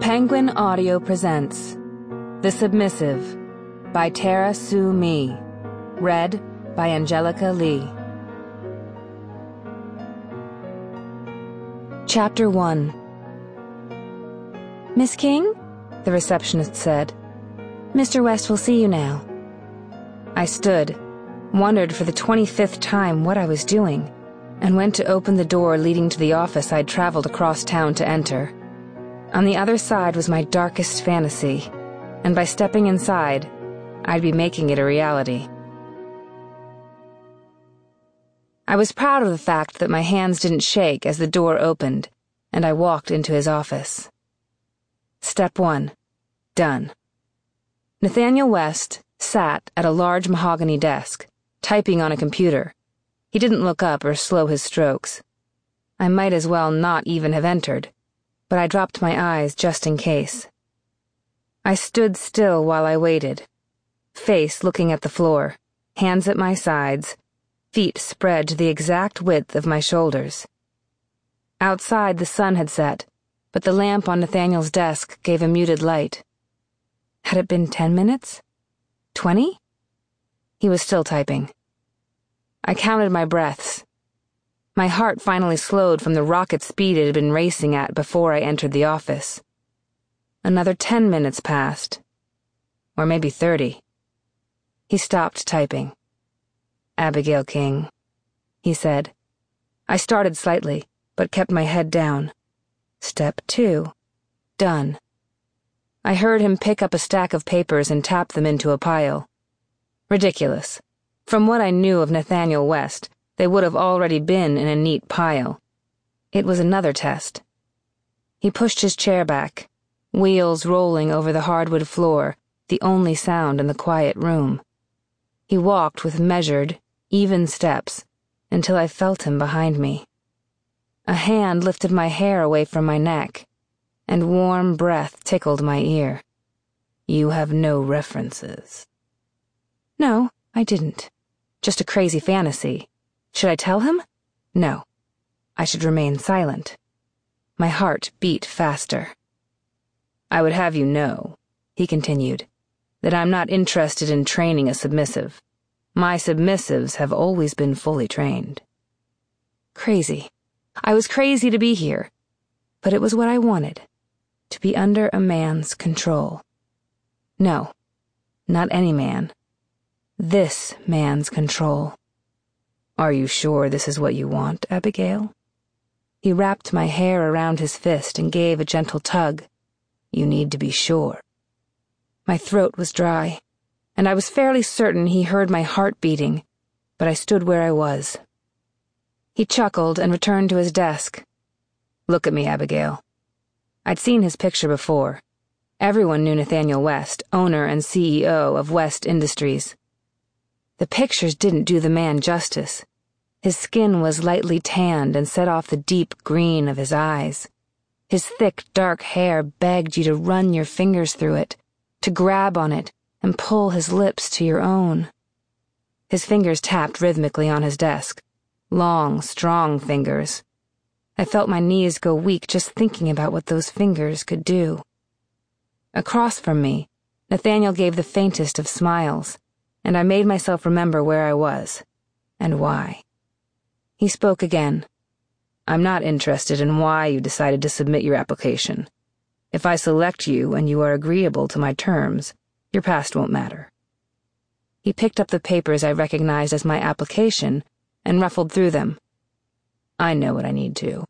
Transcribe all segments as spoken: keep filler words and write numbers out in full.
Penguin Audio presents The Submissive by Tara Sue Me, read by Angelica Lee. Chapter one. Miss King? The receptionist said. Mister West will see you now. I stood, wondered for the twenty-fifth time what I was doing, and went to open the door leading to the office I'd traveled across town to enter. On the other side was my darkest fantasy, and by stepping inside, I'd be making it a reality. I was proud of the fact that my hands didn't shake as the door opened, and I walked into his office. Step one. Done. Nathaniel West sat at a large mahogany desk, typing on a computer. He didn't look up or slow his strokes. I might as well not even have entered, but I dropped my eyes just in case. I stood still while I waited, face looking at the floor, hands at my sides, feet spread to the exact width of my shoulders. Outside the sun had set, but the lamp on Nathaniel's desk gave a muted light. Had it been ten minutes? Twenty? He was still typing. I counted my breaths. My heart finally slowed from the rocket speed it had been racing at before I entered the office. Another ten minutes passed. Or maybe thirty. He stopped typing. Abigail King, he said. I started slightly, but kept my head down. Step two. Done. I heard him pick up a stack of papers and tap them into a pile. Ridiculous. From what I knew of Nathaniel West, they would have already been in a neat pile. It was another test. He pushed his chair back, wheels rolling over the hardwood floor, the only sound in the quiet room. He walked with measured, even steps, until I felt him behind me. A hand lifted my hair away from my neck, and warm breath tickled my ear. You have no references. No, I didn't. Just a crazy fantasy. Should I tell him? No. I should remain silent. My heart beat faster. I would have you know, he continued, that I'm not interested in training a submissive. My submissives have always been fully trained. Crazy. I was crazy to be here, but it was what I wanted, to be under a man's control. No, not any man. This man's control. Are you sure this is what you want, Abigail? He wrapped my hair around his fist and gave a gentle tug. You need to be sure. My throat was dry, and I was fairly certain he heard my heart beating, but I stood where I was. He chuckled and returned to his desk. Look at me, Abigail. I'd seen his picture before. Everyone knew Nathaniel West, owner and C E O of West Industries. The pictures didn't do the man justice. His skin was lightly tanned and set off the deep green of his eyes. His thick, dark hair begged you to run your fingers through it, to grab on it and pull his lips to your own. His fingers tapped rhythmically on his desk, long, strong fingers. I felt my knees go weak just thinking about what those fingers could do. Across from me, Nathaniel gave the faintest of smiles, and I made myself remember where I was, and why. He spoke again. I'm not interested in why you decided to submit your application. If I select you and you are agreeable to my terms, your past won't matter. He picked up the papers I recognized as my application and ruffled through them. I know what I need to.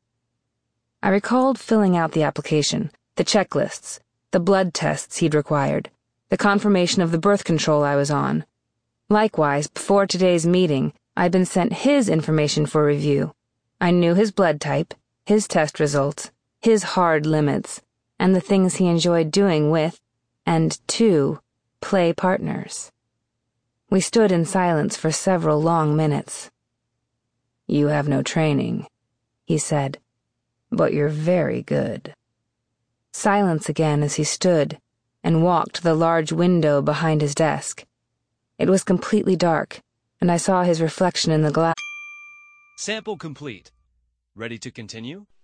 I recalled filling out the application, the checklists, the blood tests he'd required, the confirmation of the birth control I was on. Likewise, before today's meeting, I'd been sent his information for review. I knew his blood type, his test results, his hard limits, and the things he enjoyed doing with, and to, play partners. We stood in silence for several long minutes. You have no training, he said, but you're very good. Silence again as he stood and walked to the large window behind his desk. It was completely dark, and I saw his reflection in the glass. Sample complete. Ready to continue?